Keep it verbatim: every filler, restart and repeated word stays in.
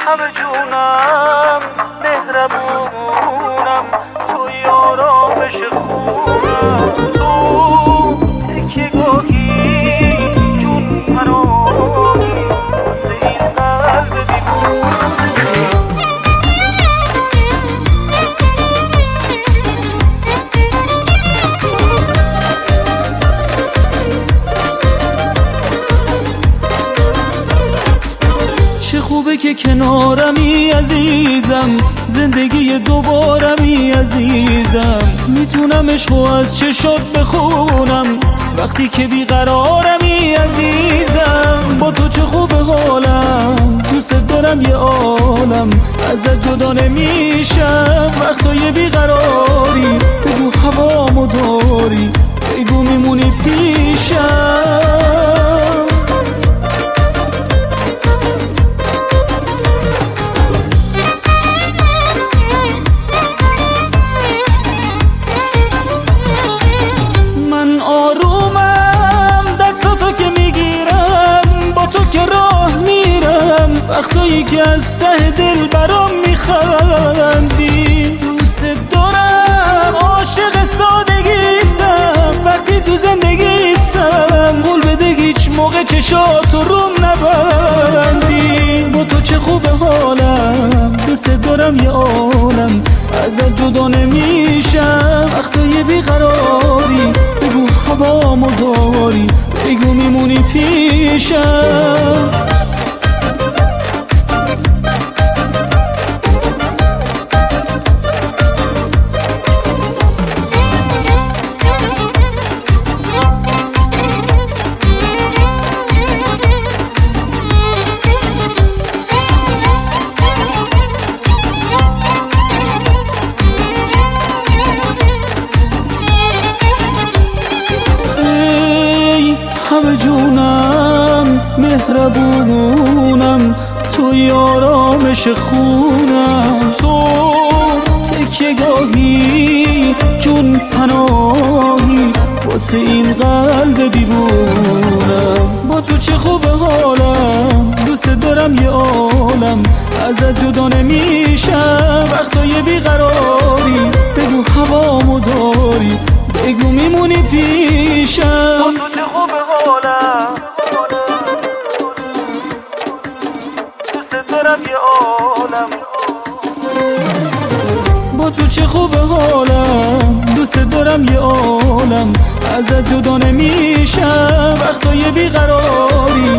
همه جونم مهربونم، توی آرامش خونم، تو تکیه گاهی جون پناهی واسه این قلب دیوونم. چه خوبه که کنارمی عزیزم، زندگی دوبارمی عزیزم، میتونم عشقو از چشات بخونم وقتی که بیقرارمی عزیزم. با تو چه خوبه حالم، دوست دارم یه عالم، ازت جدا نمیشم وقتای بیقراری. بگو هوامو داری، بگو میمونی پیشم. وقتایی که از ته دل برام میخندی، دوست دارم عاشق سادگیتم، وقتی تو زندگیتم قول بده هیچ موقع چشاتو روم نبندی. با تو چه خوبه حالم، دوست دارم یه عالم، ازت جدا نمیشم وقتای بیقراری. بگو هوامو داری، بگو میمونی پیشم. همه جونم مهربونم، توی آرامش خونم، تو تکیه گاهی جون پناهی واسه این قلب دیوونم. با تو چه خوبه حالم، دوست دارم یه عالم، ازت جدا نمیشم وقتای بیقراری. بگو هوامو داری، بگو میمونی پیشم. با تو چه خوبه حالم، دوست دارم یه عالم. با تو چه خوبه حالم، دوست دارم یه عالم، ازت جدا نمیشم وقتای بیقراری.